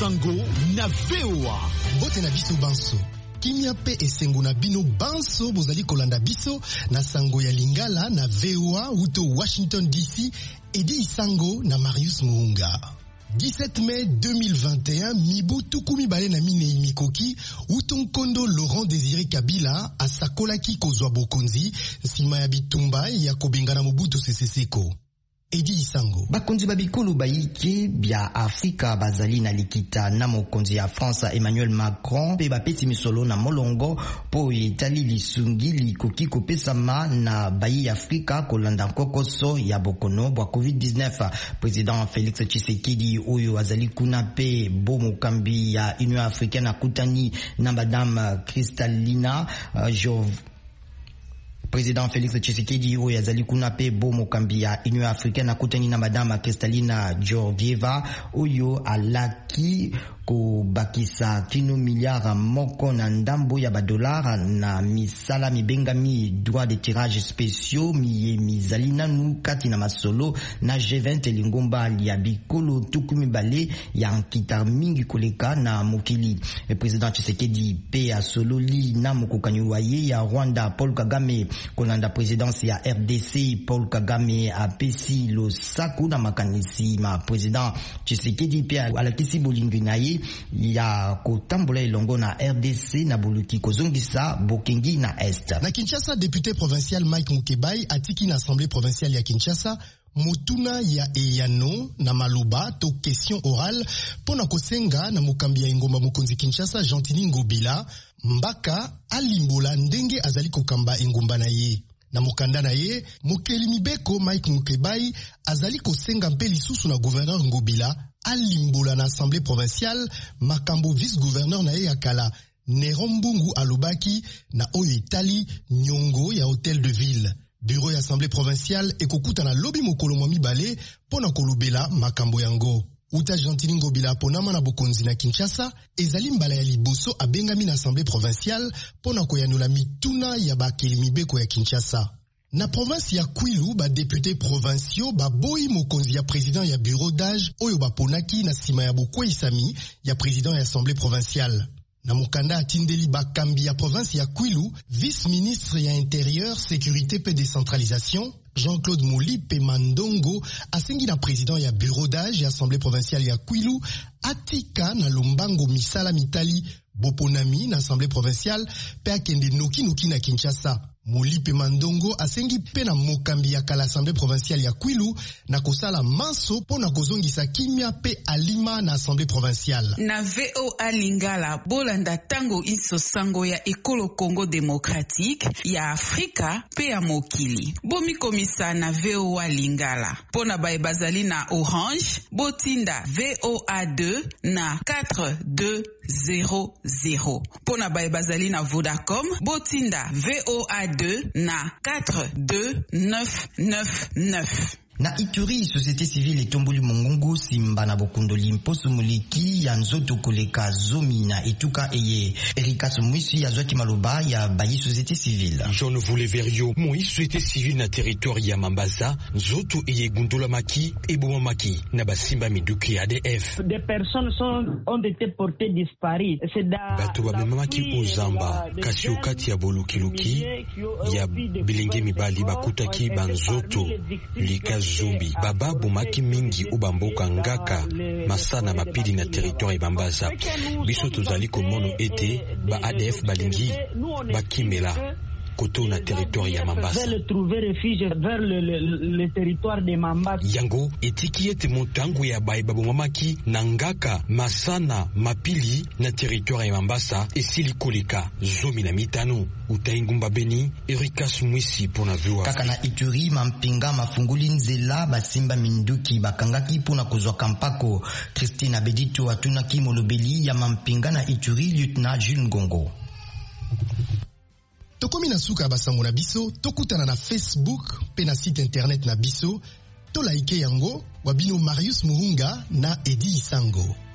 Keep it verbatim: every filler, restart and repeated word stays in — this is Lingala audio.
Sango na V O A. Bote na biso banso. Kimia pe esengo na bino banso bozali kolanda biso na Sango ya Lingala na V O A uto Washington D C. Edi Sango na Marius Muhunga. dix-sept mai deux mille vingt et un, mibu tukumi bale na mine imikoki, utonkondo Laurent Désiré Kabila asakolaki kozwa bokonzi, nsima ya bitumba ya kobengana Mobutu Sese Seko. Edi Isango. Bakonzi babikulu baiki bia Afrika bazali na likita na mokonzi ya France Emmanuel Macron pe bapeti misolo na molongo po Itali lisungi likoki kopesama na bayi Afrika kolanda kokoso ya bokono bwa covid dix-neuf. Président Félix Tshisekedi oyo azali kuna pe bomo kambi ya Union Africaine akutani na Madame Kristalina uh, Jov Président Félix Tshisekedi oyo azali kuna pe bomo kambi ya Union Africaine akutani na Madame Kristalina Georgieva oyo alaki ko bakisa kino miliara moko na ndambo ya badolara na misala mibengami droit de tirage spéciaux miye mizali nanu kati na masolo na G vingt lingomba ya bikolo tukumi bale ya nkita mingi koleka na mokili. Le président Tshisekedi pe asololi na mokokani waye ya Rwanda Paul Kagame kolanda présidence ya R D C. Paul Kagame apesi lo saku na makanisi ma président Tshisekedi pe alakisi bolingi na ye ya kotambola elongo na R D C na buluki kozongisa bokengi na Est. Na Kinshasa, député provincial Mike Mukebai atiki na assemblée provinciale ya Kinshasa motuna ya eyano na maloba to question orale pona kosenga na mokambi ya engomba mokonzi Kinshasa Gentili Ngobila mbaka alimbola ndenge azali kokamba engomba na ye. Na mokanda na ye, mokeli mibeko Mike Mukebai azali kosenga mpe lisusu na gouverneur Ngobila alimbola na assemblée provinciale makambo vice-gouverneur na ye ya kala Nero Mbungu alobaki na oyo Itali nyongo ya hôtel de ville. Bureau ya assemblée provinciale ekokuta na lobi mokolo mwa mibale pona kolobela makambo yango. Uta Gentili Ngobila ponama na bokonzi na Kinshasa ezali mbala ya liboso abengami na assemblée provinciale pona koyanula mituna ya bakeli mibeko ya Kinshasa. Na province ya Kwilu ba député provinciaux ba boyi mokonzi ya président ya bureau d'âge oyo ba ponaki na sima ya bokweisami ya président ya assemblée provinciale. Na mukanda atindeli ba kambi ya province ya Kwilu, vice-ministre ya intérieur, sécurité pe décentralisation, Jean-Claude Molipe Mandongo asengi na président ya bureau d'âge ya assemblée provinciale ya Kwilu atika na lombango misala mitali boponami na assemblée provinciale pe akende noki noki na Kinshasa. Molipe Mandongo asengi pe na mokambi ya kala assemblée provinciale ya Kwilu na kosala manso po na kozongisa kimia pe alima na assemblée provinciale. Na V O A Lingala bolanda tango iso sango ya ekolo Congo démocratique ya Afrika pe ya mokili. Bomi komisa na V O A Lingala. Pona bae bazali na Orange, botinda V O A deux na quatre deux zéro zéro. Pona bae bazali na Vodacom, botinda V O A deux na quatre deux neuf neuf neuf. Na Ituri, société civile etomboli mongongo simba na bokundoli mposo muliki ya nzoto koleka zomi na etuka eye. Erika Tsumwisi ya zwaki maloba ya bayi société civile. Je ne voulais verrio. Moi, société civile na territoire ya Mambasa, nzoto eye gundola maki et bomamaki na basimba miduki A D F. Des personnes sont, ont été portées disparues. C'est da bato bamemaki ozamba kasi okati ya bolukiluki ya bilenge mibali bakutaki banzoto lika zombi baba bomaki mingi ubamboka ngaka masana mapili na territoire Bambaza. Biso tozali komono ete ba A D F balingi bakimela koto na territoire ya Mambasa. Veulent trouver refuge vers le, le, le territoire de Mambasa. Yango etiki ete motango ya bae babomamaki na ngaka masana mapili na territoire ya Mambasa esili koleka zomi na mitano. Utaingumba Beni, Erika Mwisi pona viwa. Kaka na Ituri mampinga mafunguli nzela basimba minduki bakangaki pona kozwa kampako. Christine Abedito atunaki molobeli ya mampinga na Ituri lieutenant Jules Ngongo. Tokomi na suka basango na biso, tokutana na Facebook pe na site internet na biso, to like yango wabino Marius Muhunga na Edi Isango.